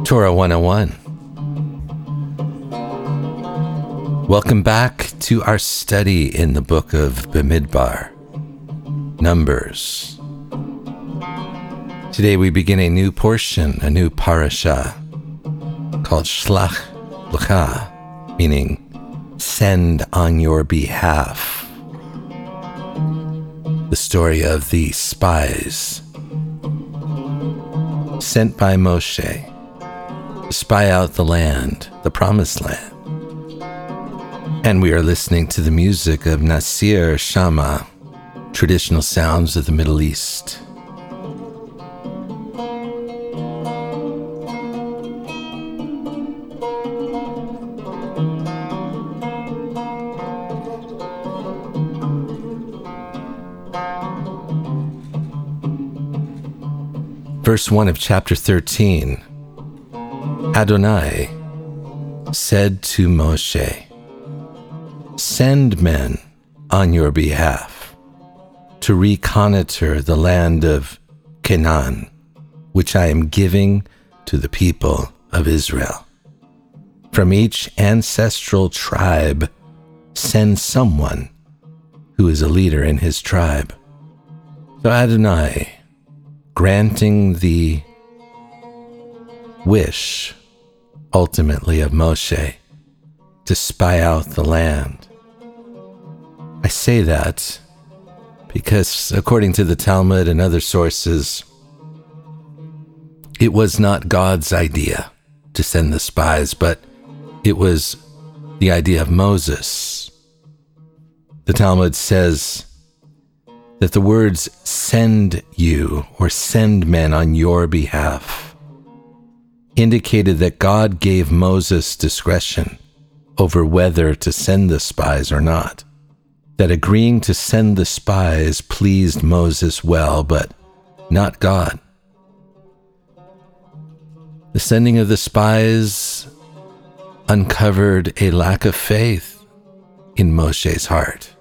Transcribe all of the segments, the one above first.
Torah 101. Welcome back to our study in the book of Bamidbar, Numbers. Today we begin a new portion, a new parasha, called Shlach L'cha, meaning send on your behalf. The story of the spies sent by Moshe to spy out the land, the promised land. And we are listening to the music of Nasir Shama, traditional sounds of the Middle East. Verse 1 of chapter 13, Adonai said to Moshe, send men on your behalf to reconnoiter the land of Canaan, which I am giving to the people of Israel. From each ancestral tribe, send someone who is a leader in his tribe. So Adonai, granting the wish, ultimately, of Moshe to spy out the land. I say that because, according to the Talmud and other sources, it was not God's idea to send the spies, but it was the idea of Moses. The Talmud says that the words send you or send men on your behalf indicated that God gave Moses discretion over whether to send the spies or not. That agreeing to send the spies pleased Moses well, but not God. The sending of the spies uncovered a lack of faith in Moshe's heart.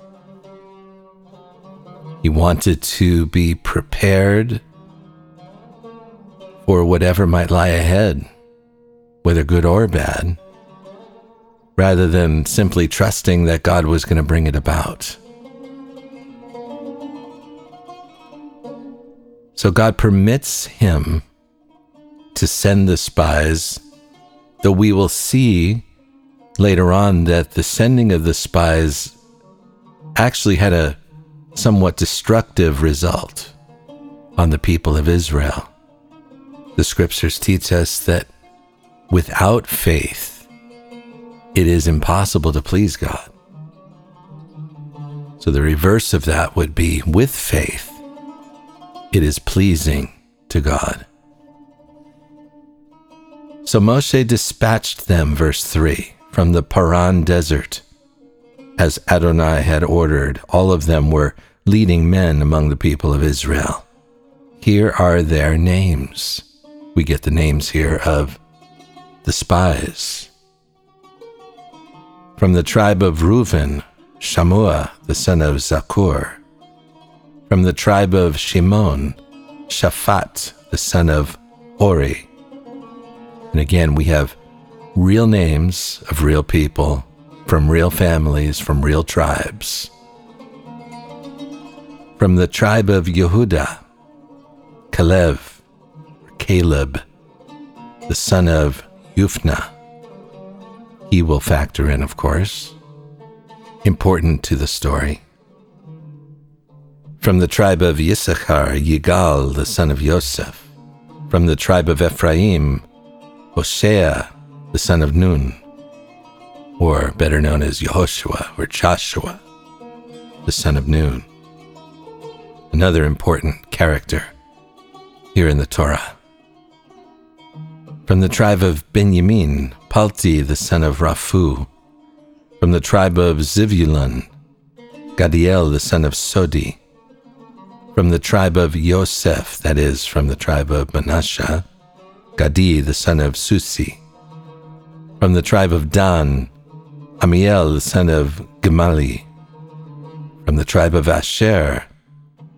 He wanted to be prepared for whatever might lie ahead, whether good or bad, rather than simply trusting that God was going to bring it about. So God permits him to send the spies, though we will see later on that the sending of the spies actually had a somewhat destructive result on the people of Israel. The scriptures teach us that without faith, it is impossible to please God. So the reverse of that would be, with faith, it is pleasing to God. So Moshe dispatched them, verse 3, from the Paran desert, as Adonai had ordered. All of them were leading men among the people of Israel. Here are their names. We get the names here of the spies. From the tribe of Reuven, Shammua, the son of Zakur. From the tribe of Shimon, Shaphat, the son of Hori. And again, we have real names of real people, from real families, from real tribes. From the tribe of Yehuda, Caleb, the son of Yufna. He will factor in, of course. Important to the story. From the tribe of Yissachar, Yigal, the son of Yosef. From the tribe of Ephraim, Hosea, the son of Nun, or better known as Yehoshua or Joshua, the son of Nun. Another important character here in the Torah. From the tribe of Benjamin, Palti, the son of Raphu. From the tribe of Zivulun, Gadiel, the son of Sodi. From the tribe of Yosef, that is, from the tribe of Manasseh, Gadi, the son of Susi. From the tribe of Dan, Amiel, the son of Gemali. From the tribe of Asher,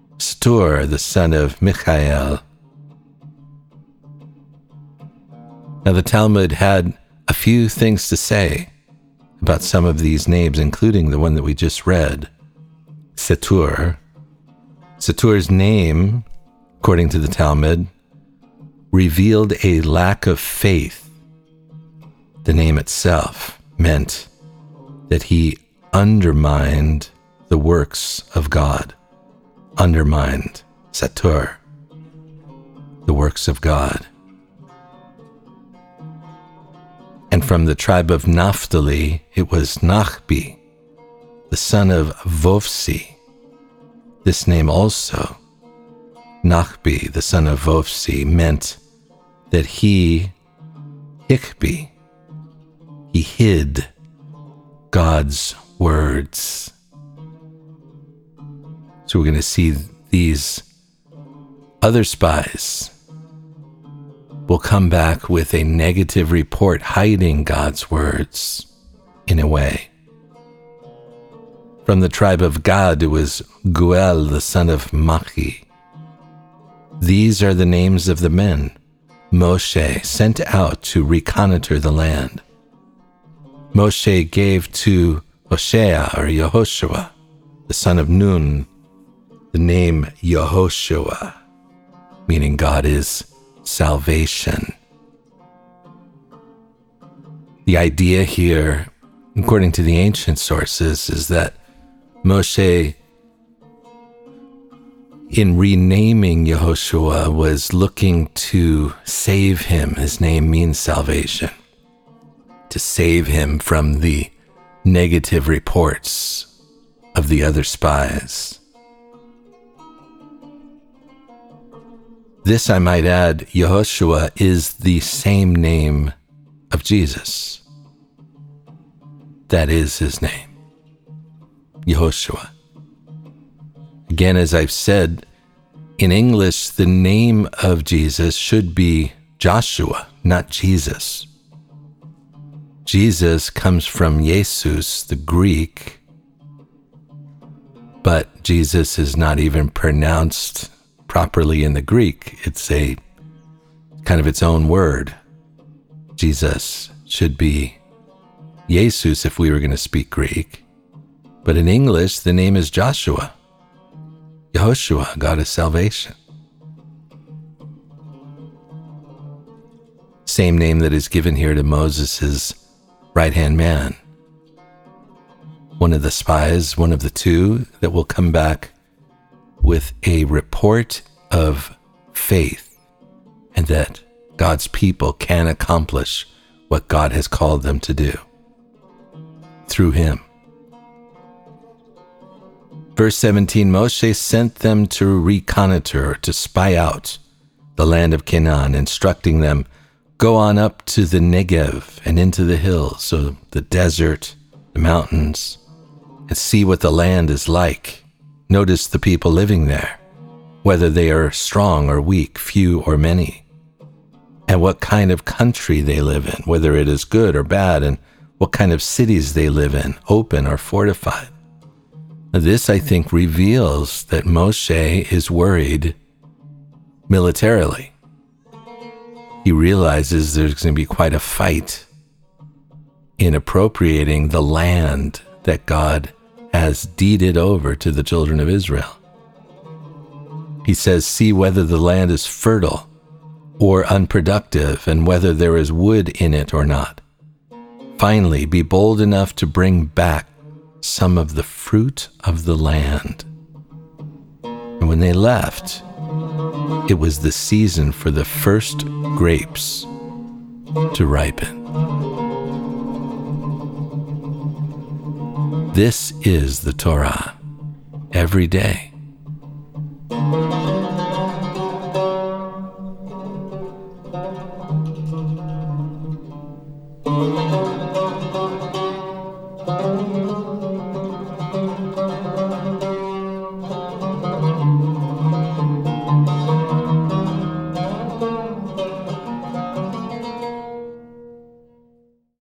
Stur, the son of Michael. Now, the Talmud had a few things to say about some of these names, including the one that we just read, Setur. Setur's name, according to the Talmud, revealed a lack of faith. The name itself meant that he undermined the works of God. Undermined, Setur, the works of God. And from the tribe of Naphtali, it was Nachbi, the son of Vovsi. This name also, Nachbi, the son of Vovsi, meant that he, Hikbi, he hid God's words. So we're going to see these other spies will come back with a negative report hiding God's words in a way. From the tribe of Gad, it was Guel, the son of Machi. These are the names of the men Moshe sent out to reconnoiter the land. Moshe gave to Hoshea, or Yehoshua, the son of Nun, the name Yehoshua, meaning God is salvation. The idea here, according to the ancient sources, is that Moshe, in renaming Yehoshua, was looking to save him. His name means salvation. To save him from the negative reports of the other spies. This, I might add, Yehoshua is the same name of Jesus. That is his name, Yehoshua. Again, as I've said, in English, the name of Jesus should be Joshua, not Jesus. Jesus comes from Jesus, the Greek, but Jesus is not even pronounced properly in the Greek. It's a kind of its own word. Jesus should be Jesus if we were going to speak Greek. But in English, the name is Joshua. Yehoshua, God is salvation. Same name that is given here to Moses' right-hand man. One of the spies, one of the two that will come back with a report of faith and that God's people can accomplish what God has called them to do through him. Verse 17, Moshe sent them to reconnoiter, to spy out the land of Canaan, instructing them, go on up to the Negev and into the hills, so the desert, the mountains, and see what the land is like. Notice the people living there, whether they are strong or weak, few or many, and what kind of country they live in, whether it is good or bad, and what kind of cities they live in, open or fortified. This, I think, reveals that Moshe is worried militarily. He realizes there's going to be quite a fight in appropriating the land that God has deeded over to the children of Israel. He says, see whether the land is fertile or unproductive, and whether there is wood in it or not. Finally, be bold enough to bring back some of the fruit of the land. And when they left, it was the season for the first grapes to ripen. This is the Torah every day.